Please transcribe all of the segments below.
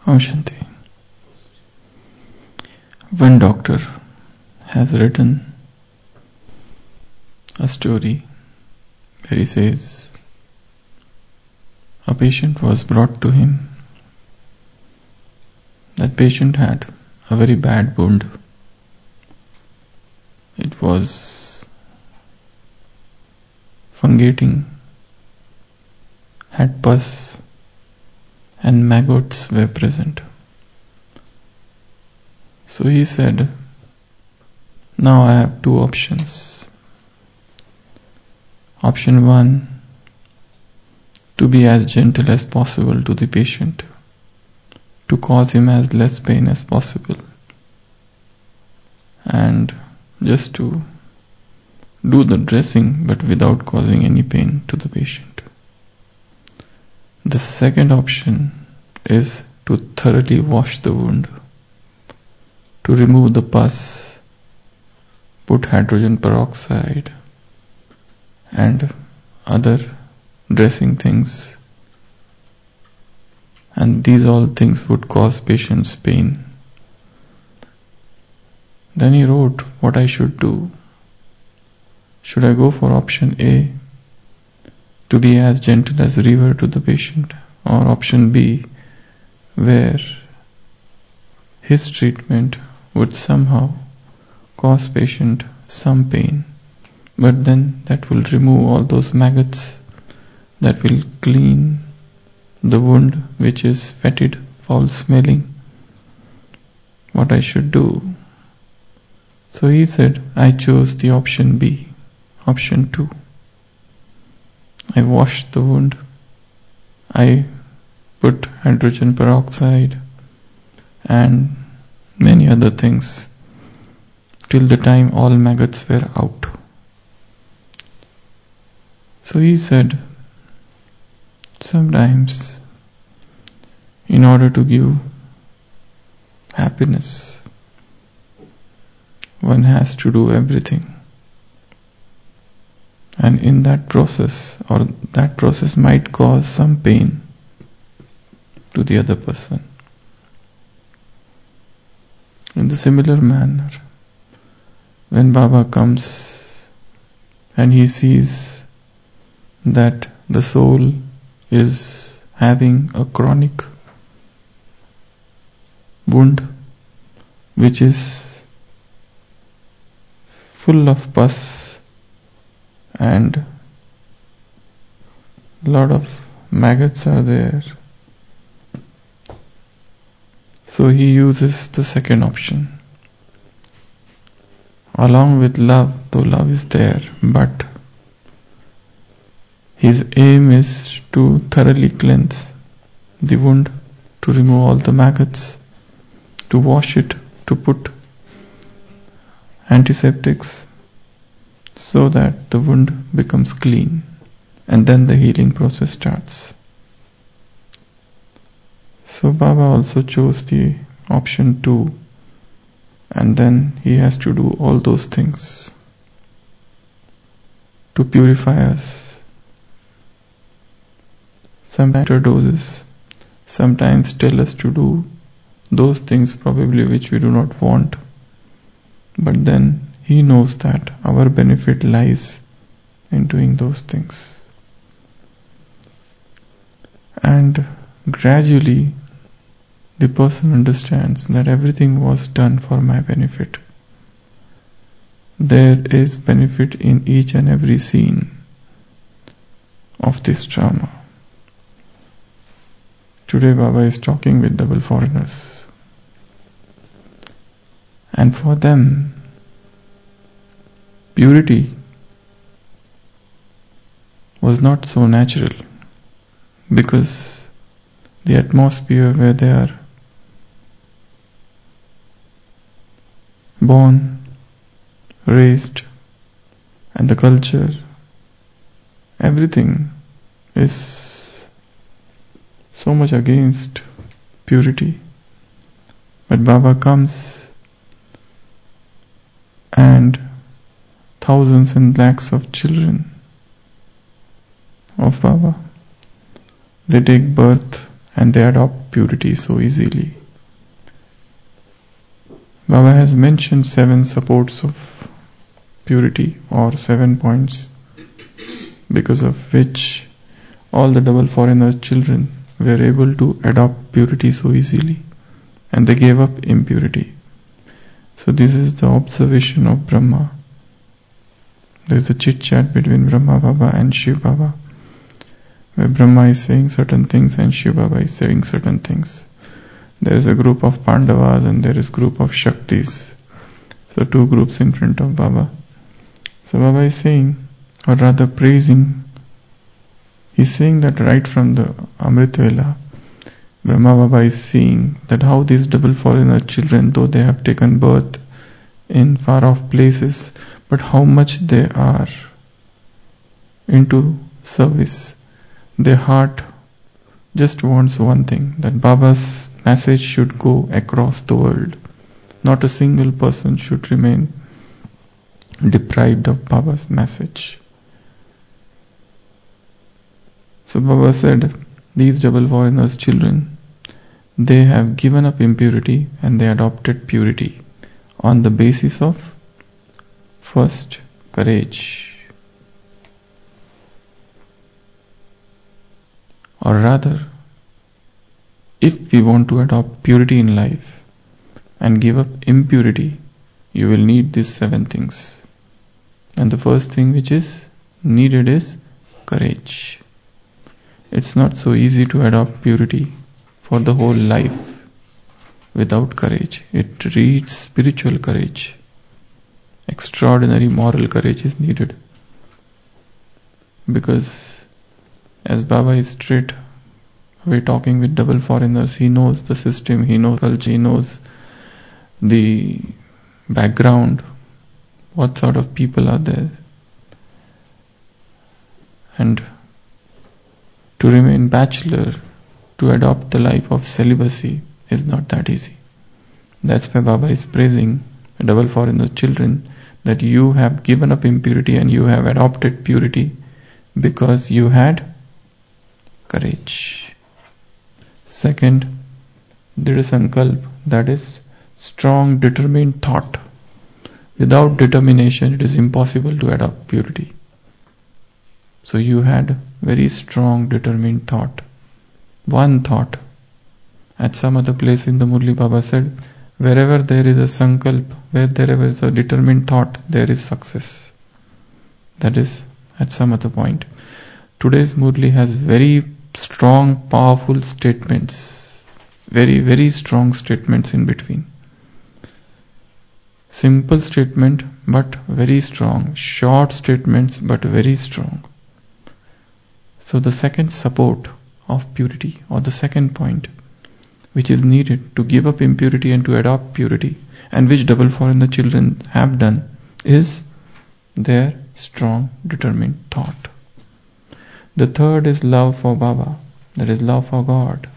Om Shanti. One doctor has written a story where he says a patient was brought to him. That patient had a very bad wound. It was fungating, had pus, and maggots were present. So he said, now I have two options. Option 1, to be as gentle as possible to the patient, to cause him as less pain as possible, and just to do the dressing but without causing any pain to the patient. The second option is to thoroughly wash the wound, to remove the pus, put hydrogen peroxide and other dressing things, and these all things would cause patients pain. Then he wrote what I should do. Should I go for option A, to be as gentle as a river to the patient, or option B, where his treatment would somehow cause patient some pain, but then that will remove all those maggots, that will clean the wound which is fetid, foul smelling. What I should do? So he said, I chose the option B, option 2. I washed the wound, I put hydrogen peroxide and many other things till the time all maggots were out. So he said, sometimes in order to give happiness, one has to do everything. And in that process, or that process might cause some pain to the other person. In the similar manner, when Baba comes and he sees that the soul is having a chronic wound which is full of pus and a lot of maggots are there, so he uses the second option. Along with love, though love is there, but his aim is to thoroughly cleanse the wound, to remove all the maggots, to wash it, to put antiseptics so that the wound becomes clean, and then the healing process starts. So Baba also chose the option 2, and then he has to do all those things to purify us. Sometimes doses, sometimes tell us to do those things probably which we do not want, but then he knows that our benefit lies in doing those things. And gradually the person understands that everything was done for my benefit. There is benefit in each and every scene of this drama. Today Baba is talking with double foreigners, and for them purity was not so natural, because the atmosphere where they are born, raised, and the culture, everything is so much against purity. But Baba comes and thousands and lakhs of children of Baba, they take birth and they adopt purity so easily. Baba has mentioned 7 supports of purity, or 7 points, because of which all the double foreigner children were able to adopt purity so easily, and they gave up impurity. So this is the observation of Brahma. There is a chit chat between Brahma Baba and Shiv Baba, where Brahma is saying certain things and Shiv Baba is saying certain things. There is a group of Pandavas and there is a group of Shaktis. So 2 groups in front of Baba. So Baba is saying, or rather praising, he's saying that right from the Amrit Vela, Brahma Baba is seeing that how these double foreigner children, though they have taken birth in far off places, but how much they are into service. Their heart just wants one thing, that Baba's message should go across the world. Not a single person should remain deprived of Baba's message. So Baba said, these double foreigners children, they have given up impurity and they adopted purity on the basis of first, courage. Or rather, if we want to adopt purity in life and give up impurity, you will need these 7 things. And the first thing which is needed is courage. It's not so easy to adopt purity for the whole life without courage. It needs spiritual courage. Extraordinary moral courage is needed. Because as Baba is straight away talking with double foreigners, he knows the system, he knows culture, he knows the background, what sort of people are there. And to remain bachelor, to adopt the life of celibacy is not that easy. That's why Baba is praising the double foreigner children, that you have given up impurity and you have adopted purity because you had courage. Second, Dida Sankalp, that is strong determined thought. Without determination it is impossible to adopt purity. So you had very strong determined thought. One thought. At some other place in the Murli Baba said, wherever there is a sankalp, where there is a determined thought, there is success. That is at some other point. Today's Murli has very strong, powerful statements. Very, very strong statements in between. Simple statement but very strong. Short statements but very strong. So the second support of purity, or the second point which is needed to give up impurity and to adopt purity, and which double foreigner children have done, is their strong determined thought. The third is love for Baba, that is love for God.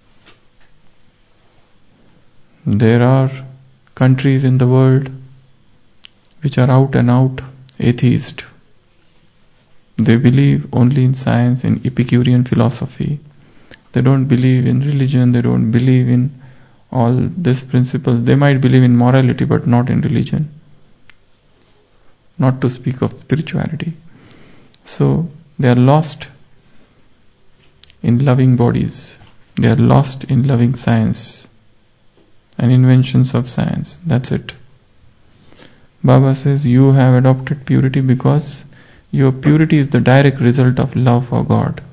There are countries in the world which are out and out atheist. They believe only in science, in Epicurean philosophy. They don't believe in religion, they don't believe in all these principles. They might believe in morality but not in religion. Not to speak of spirituality. So they are lost in loving bodies. They are lost in loving science and inventions of science. That's it. Baba says you have adopted purity because your purity is the direct result of love for God.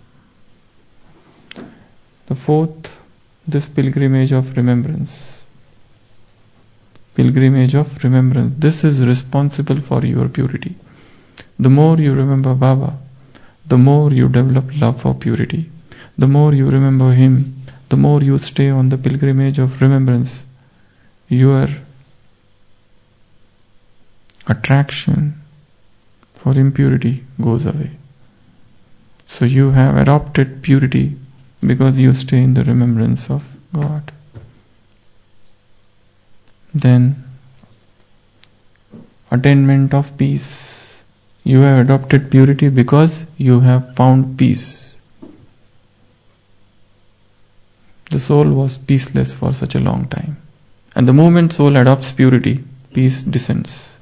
The fourth, this pilgrimage of remembrance. Pilgrimage of remembrance. This is responsible for your purity. The more you remember Baba, the more you develop love for purity. The more you remember Him, the more you stay on the pilgrimage of remembrance. Your attraction for impurity goes away. So you have adopted purity because you stay in the remembrance of God. Then, attainment of peace. You have adopted purity because you have found peace. The soul was peaceless for such a long time. And the moment soul adopts purity, peace descends.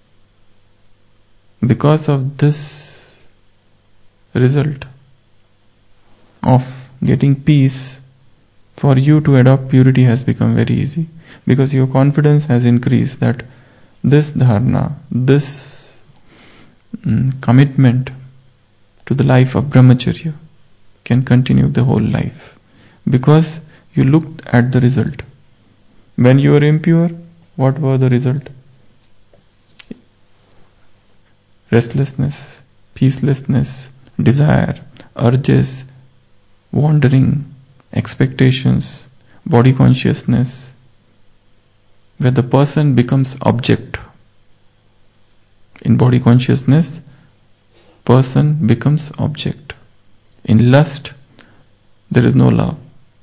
Because of this result of getting peace, for you to adopt purity has become very easy. Because your confidence has increased that this dharana, this commitment to the life of brahmacharya can continue the whole life. Because you looked at the result. When you were impure, what were the result? Restlessness, peacelessness, desire, urges, wandering, expectations, body consciousness, where the person becomes object. In body consciousness, person becomes object. In lust, there is no love.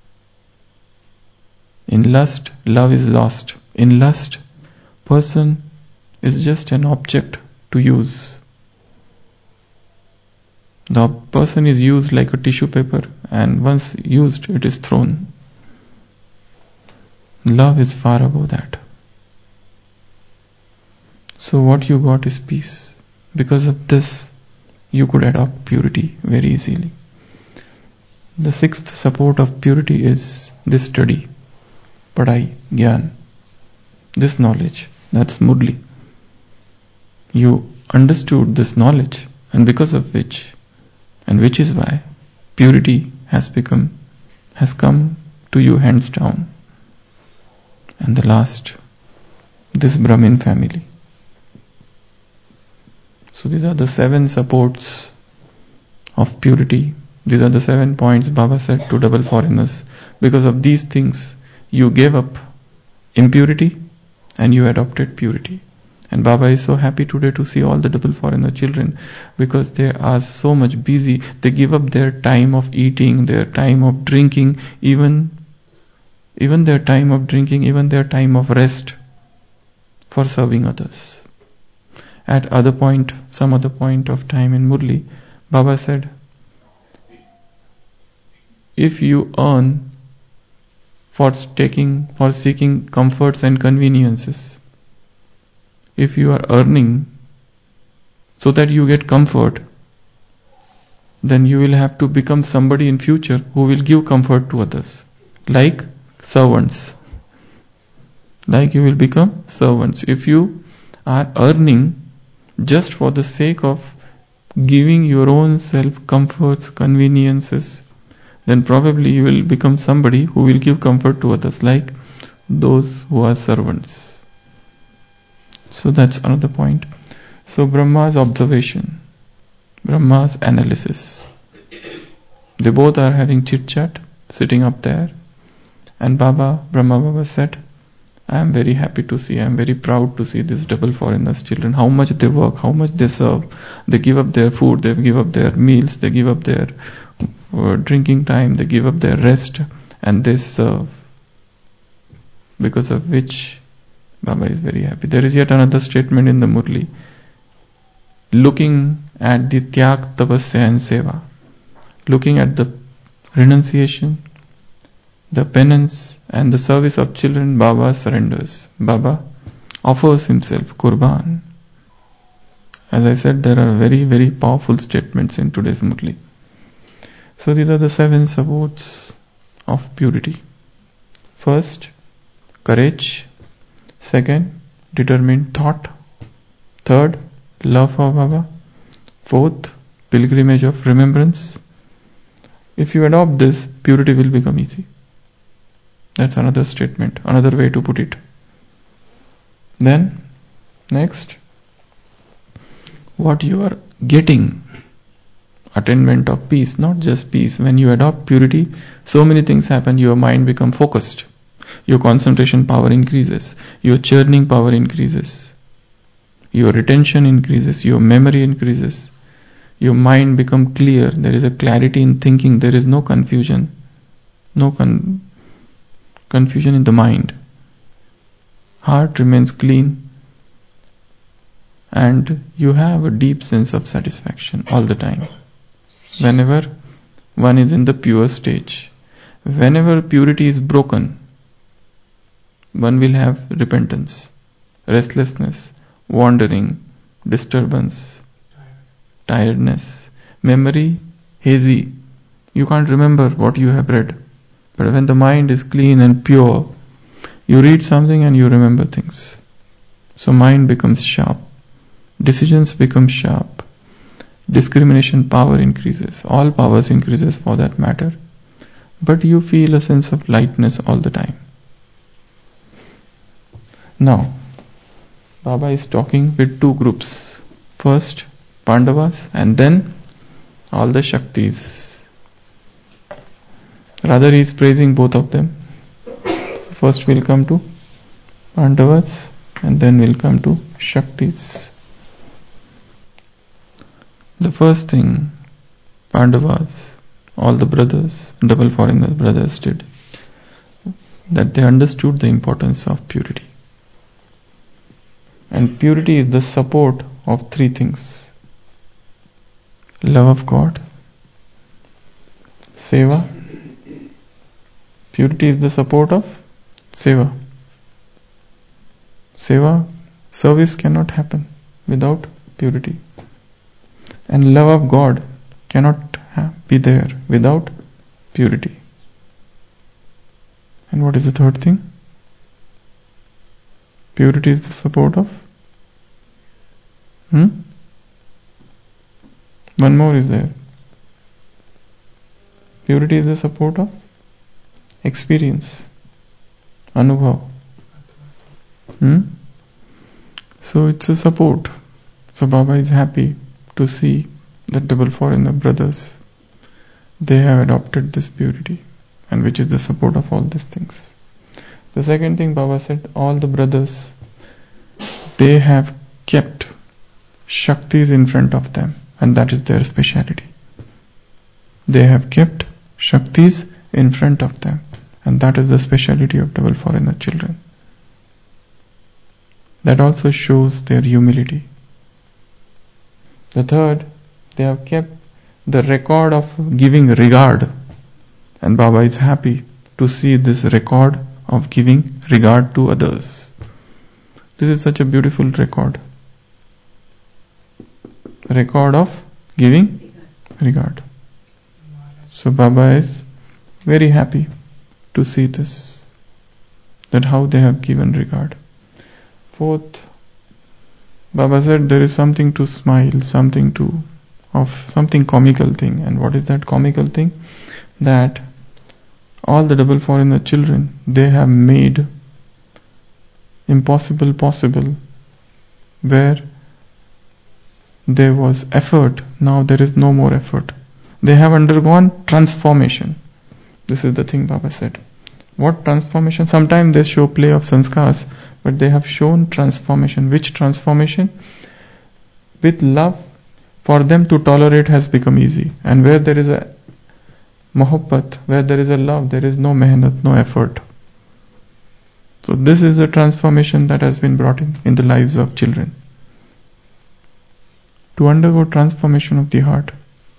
In lust, love is lost. In lust, person is just an object to use. The person is used like a tissue paper, and once used, it is thrown. Love is far above that. So what you got is peace. Because of this, you could adopt purity very easily. The sixth support of purity is this study, padhai, gyan, this knowledge, that's Murli. You understood this knowledge, and because of which is why purity has come to you hands down. And the last, this Brahmin family. So these are the 7 supports of purity. These are the 7 points Baba said to double foreigners. Because of these things, you gave up impurity and you adopted purity. And Baba is so happy today to see all the double foreigner children, because they are so much busy. They give up their time of eating, their time of drinking, even their time of drinking, even their time of rest for serving others. At some other point of time in Murli, Baba said, if you earn for seeking comforts and conveniences, if you are earning so that you get comfort, then you will have to become somebody in future who will give comfort to others, like servants. Like you will become servants. If you are earning just for the sake of giving your own self comforts, conveniences, then probably you will become somebody who will give comfort to others, like those who are servants. So that's another point. So Brahma's observation, Brahma's analysis, they both are having chit-chat, sitting up there, and Brahma Baba said, I am very happy to see, I am very proud to see these double foreigners children, how much they work, how much they serve. They give up their food, they give up their meals, they give up their drinking time, they give up their rest, and they serve. Because of which Baba is very happy. There is yet another statement in the Murli, looking at the Tyag, Tapasya and Seva, looking at the renunciation, the penance and the service of children, Baba surrenders. Baba offers himself, Qurban. As I said, there are very, very powerful statements in today's Murli. So these are the 7 supports of purity. First, courage. Second, determined thought. Third, love for Baba. Fourth, pilgrimage of remembrance. If you adopt this, purity will become easy. That's another statement, another way to put it. Then, next, what you are getting, attainment of peace, not just peace. When you adopt purity, so many things happen. Your mind becomes focused. Your concentration power increases. Your churning power increases. Your retention increases. Your memory increases. Your mind becomes clear. There is a clarity in thinking. There is no confusion. No confusion in the mind. Heart remains clean. And you have a deep sense of satisfaction all the time. Whenever one is in the pure stage. Whenever purity is broken, one will have repentance, restlessness, wandering, disturbance, tiredness, memory hazy. You can't remember what you have read. But when the mind is clean and pure, you read something and you remember things. So mind becomes sharp. Decisions become sharp. Discrimination power increases. All powers increases for that matter. But you feel a sense of lightness all the time. Now, Baba is talking with two groups. First, Pandavas, and then all the Shaktis. Rather, he is praising both of them. First we'll come to Pandavas, and then we'll come to Shaktis. The first thing Pandavas, all the brothers, double foreigner brothers did, that they understood the importance of purity. And purity is the support of three things: love of God, seva. Purity is the support of seva. Seva, service cannot happen without purity. And love of God cannot be there without purity. And what is the third thing? Purity is the support of? One more is there. Purity is the support of experience, anubhav. So it's a support. So Baba is happy to see that double foreigner brothers, they have adopted this purity, and which is the support of all these things. The second thing Baba said, all the brothers, they have kept Shaktis in front of them, and that is their speciality. They have kept Shaktis in front of them, and that is the speciality of double foreigner children. That also shows their humility. The third, they have kept the record of giving regard, and Baba is happy to see this record of giving regard to others. This is such a beautiful record. Record of giving regard. So Baba is very happy to see this, that how they have given regard. Fourth, Baba said there is something to smile, something comical thing. And what is that comical thing? That all the double foreigner children, they have made impossible possible. Where there was effort, now there is no more effort. They have undergone transformation. This is the thing Baba said. What transformation? Sometimes they show play of sanskars, but they have shown transformation. Which transformation? With love, for them to tolerate has become easy. And where there is a mohabbat, where there is a love, there is no mehnat, no effort. So this is a transformation that has been brought in the lives of children. To undergo transformation of the heart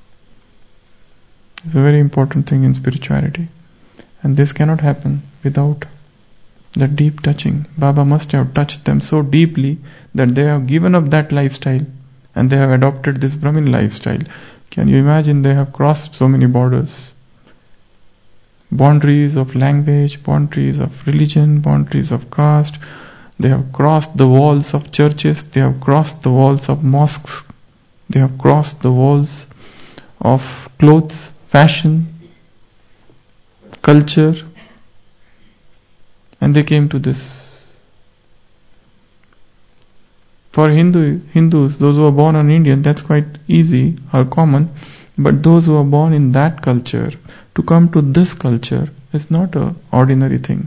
is a very important thing in spirituality. And this cannot happen without the deep touching. Baba must have touched them so deeply that they have given up that lifestyle and they have adopted this Brahmin lifestyle. Can you imagine? They have crossed so many borders. Boundaries of language, boundaries of religion, boundaries of caste. They have crossed the walls of churches. They have crossed the walls of mosques. They have crossed the walls of clothes, fashion, culture, and they came to this. For Hindus, those who are born on Indian, that's quite easy or common, but those who are born in that culture, to come to this culture is not an ordinary thing.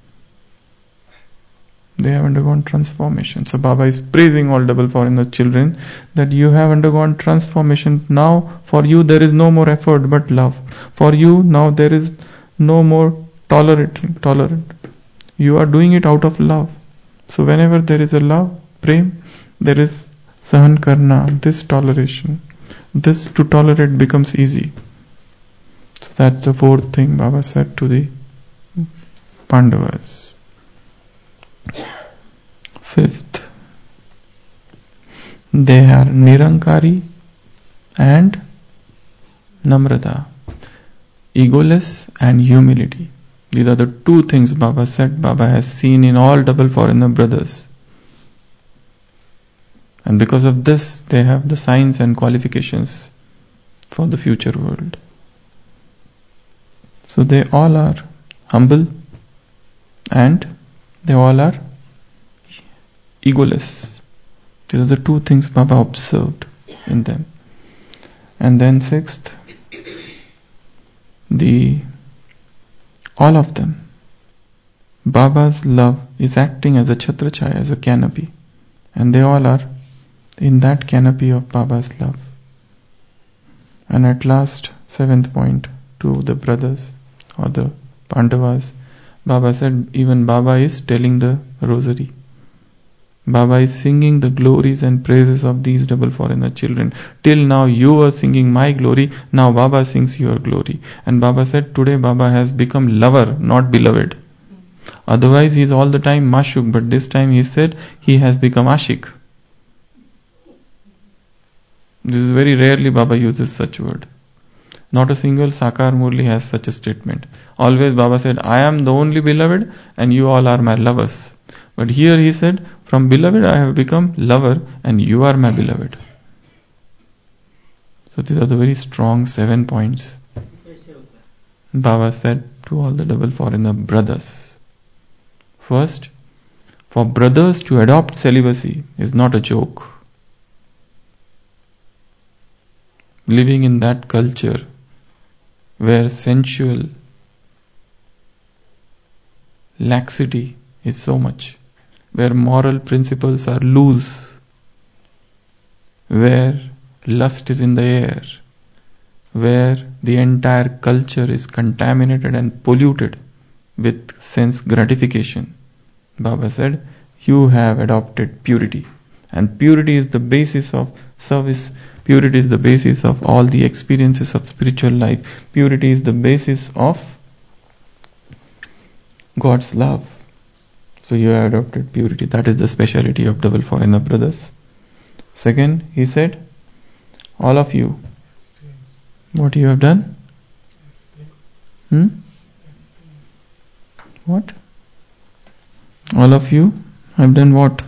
They have undergone transformation. So Baba is praising all double foreigner children that you have undergone transformation. Now for you there is no more effort but love. For you now there is no more tolerant. You are doing it out of love. So whenever there is a love, prem, there is sahan karna, this toleration. This to tolerate becomes easy. So that's the fourth thing Baba said to the Pandavas. Fifth, they are Nirankari and Namrata, egoless and humility. These are the two things Baba said Baba has seen in all double foreigner brothers. And because of this, they have the signs and qualifications for the future world. So they all are humble and they all are egoless. These are the two things Baba observed in them. And then sixth, all of them, Baba's love is acting as a Chhatrachaya, as a canopy, and they all are in that canopy of Baba's love. And at last, seventh point, to the brothers or the Pandavas, Baba said, even Baba is telling the rosary. Baba is singing the glories and praises of these double foreigner children. Till now you were singing my glory, now Baba sings your glory. And Baba said, today Baba has become lover, not beloved. Otherwise he is all the time mashuk, but this time he said he has become ashik. This is very rarely Baba uses such word. Not a single Sakar Murli has such a statement. Always Baba said, I am the only beloved and you all are my lovers. But here he said, from beloved I have become lover and you are my beloved. So these are the very strong 7 points Baba said to all the double foreigner brothers. First, for brothers to adopt celibacy is not a joke. Living in that culture where sensual laxity is so much, where moral principles are loose, where lust is in the air, where the entire culture is contaminated and polluted with sense gratification. Baba said, you have adopted purity. And purity is the basis of service. Purity is the basis of all the experiences of spiritual life. Purity is the basis of God's love. So you have adopted purity. That is the speciality of double foreigner brothers. Second, he said, all of you, what you have done? What? All of you have done what?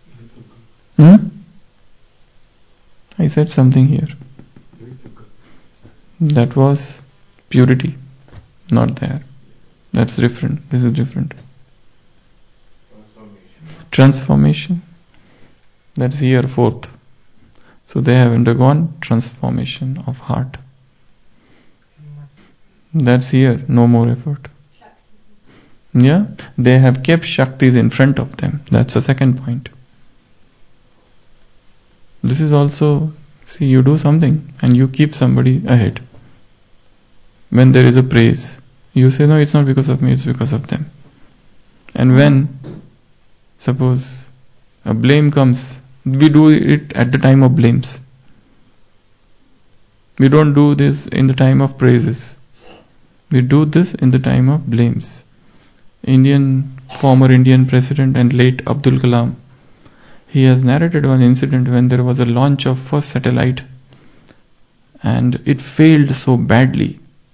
I said something here. That was purity, not there. That's different. This is different. Transformation. That's here, fourth. So they have undergone transformation of heart. That's here, no more effort. Yeah, they have kept Shaktis in front of them. That's the second point. This is also, see, you do something and you keep somebody ahead. When there is a praise, you say, no, it's not because of me, it's because of them. And when, suppose, a blame comes, we do it at the time of blames. We don't do this in the time of praises. We do this in the time of blames. Former Indian President and late Abdul Kalam, he has narrated one incident when there was a launch of first satellite and it failed so badly.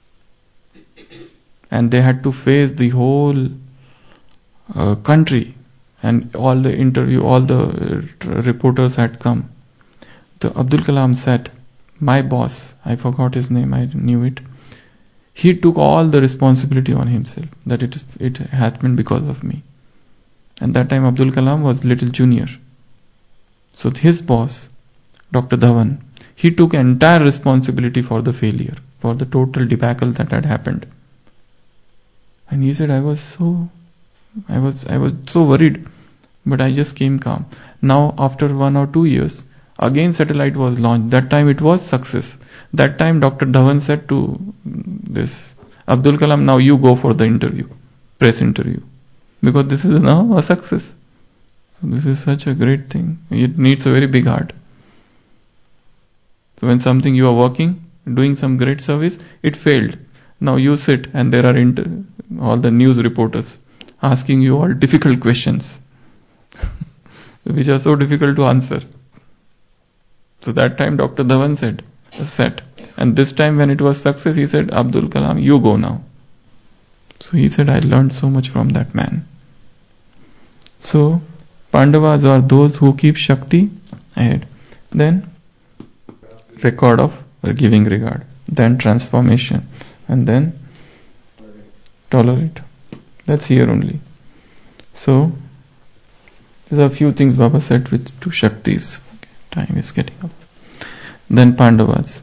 And they had to face the whole country, and all the reporters had come. The Abdul Kalam said, my boss, I forgot his name, I knew it, he took all the responsibility on himself, that it happened because of me. And that time Abdul Kalam was little junior. So his boss, Dr. Dhawan, he took entire responsibility for the failure, for the total debacle that had happened. And he said, I was so worried, but I just came calm. Now after 1 or 2 years, again satellite was launched. That time it was success. That time Dr. Dhawan said to this Abdul Kalam, now you go for the interview, press interview, because this is now a success. This is such a great thing. It needs a very big heart. So when something you are working, doing some great service, it failed. Now you sit and there are all the news reporters asking you all difficult questions which are so difficult to answer. So that time Dr. Dhawan said, and this time when it was success, he said, Abdul Kalam, you go now. So he said, I learned so much from that man. So Pandavas are those who keep Shakti ahead. Then record of giving regard. Then transformation. And then tolerate. That's here only. So there are a few things Baba said with two Shaktis. Okay, time is getting up. Then Pandavas.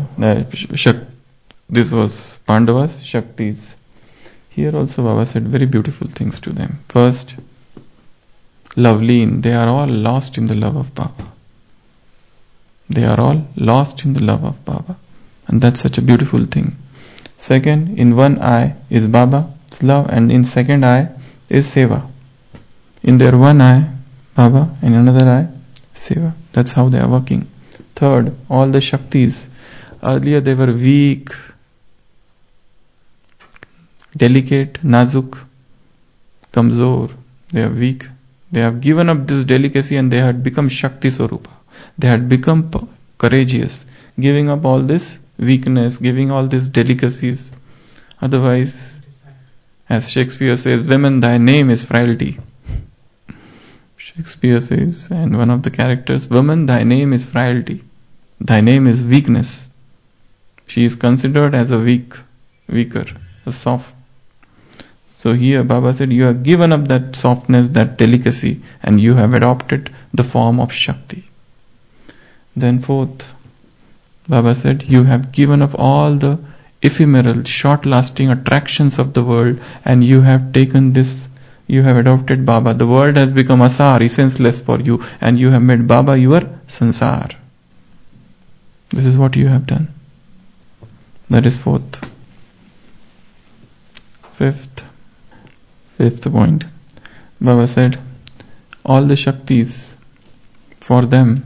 This was Pandavas, Shaktis. Here also Baba said very beautiful things to them. First, Loveleen. They are all lost in the love of Baba. They are all lost in the love of Baba. And that's such a beautiful thing. Second, in one eye is Baba's love, and in second eye is Seva. In their one eye, Baba, in another eye, Seva. That's how they are working. Third, all the Shaktis. Earlier they were weak, delicate, nazuk, kamzor. They are weak. They have given up this delicacy and they had become Shakti Swarupa. They had become courageous, giving up all this weakness, giving all these delicacies. Otherwise, as Shakespeare says, women, thy name is frailty. Shakespeare says, and one of the characters, woman, thy name is frailty. Thy name is weakness. She is considered as a weaker, a soft. So here Baba said, you have given up that softness, that delicacy, and you have adopted the form of Shakti. Then fourth, Baba said, you have given up all the ephemeral, short-lasting attractions of the world, and you have taken this, you have adopted Baba. The world has become asar, senseless for you, and you have made Baba your sansar. This is what you have done. That is fourth. Fifth point. Baba said, all the Shaktis, for them,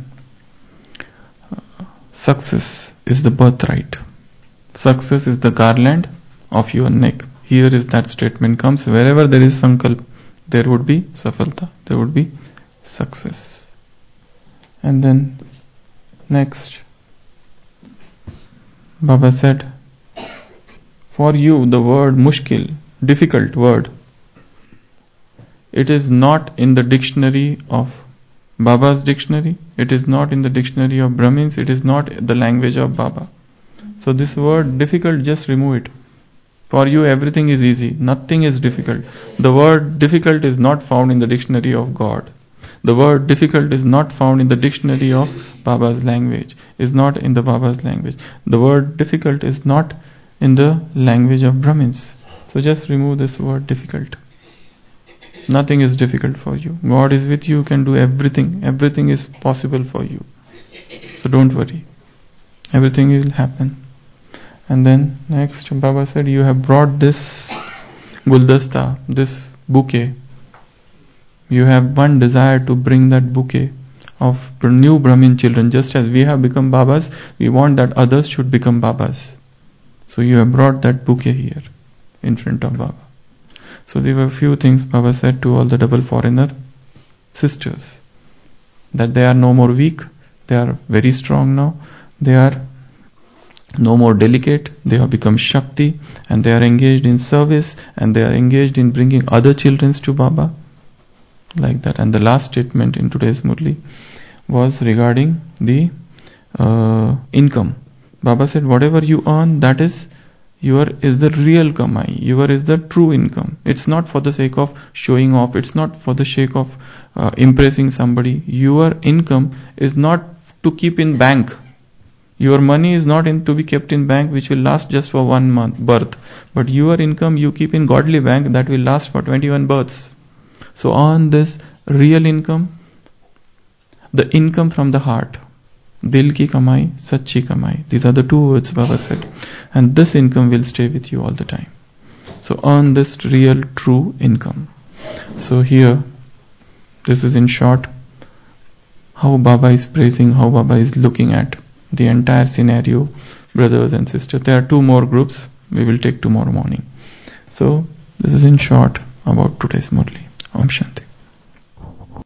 success is the birthright. Success is the garland of your neck. Here is that statement comes, wherever there is sankalp, there would be safalta, there would be success. And then next, Baba said, for you the word mushkil, difficult word, it is not in the dictionary of Baba's dictionary, it is not in the dictionary of Brahmins, it is not the language of Baba. So this word difficult, just remove it. For you everything is easy, nothing is difficult. The word difficult is not found in the dictionary of God. The word difficult is not found in the dictionary of Baba's language, is not in the Baba's language. The word difficult is not in the language of Brahmins. So just remove this word difficult. Nothing is difficult for you. God is with you, can do everything. Everything is possible for you. So don't worry. Everything will happen. And then next, Baba said, you have brought this guldasta, this bouquet. You have one desire to bring that bouquet of new Brahmin children. Just as we have become Babas, we want that others should become Babas. So you have brought that bouquet here in front of Baba. So there were a few things Baba said to all the double foreigner sisters. That they are no more weak, they are very strong now, they are no more delicate, they have become Shakti, and they are engaged in service, and they are engaged in bringing other children to Baba. Like that. And the last statement in today's Murli was regarding the income. Baba said, whatever you earn, that is the real kamai. Your is the true income. It's not for the sake of showing off. It's not for the sake of impressing somebody. Your income is not to keep in bank. Your money is not to be kept in bank, which will last just for 1 month birth. But your income you keep in godly bank that will last for 21 births. So on this real income, the income from the heart, Dil ki kamai, sachi kamai. These are the two words Baba said. And this income will stay with you all the time. So earn this real, true income. So here, this is in short, how Baba is praising, how Baba is looking at the entire scenario, brothers and sisters. There are two more groups. we will take tomorrow morning. So this is in short about today's Murli.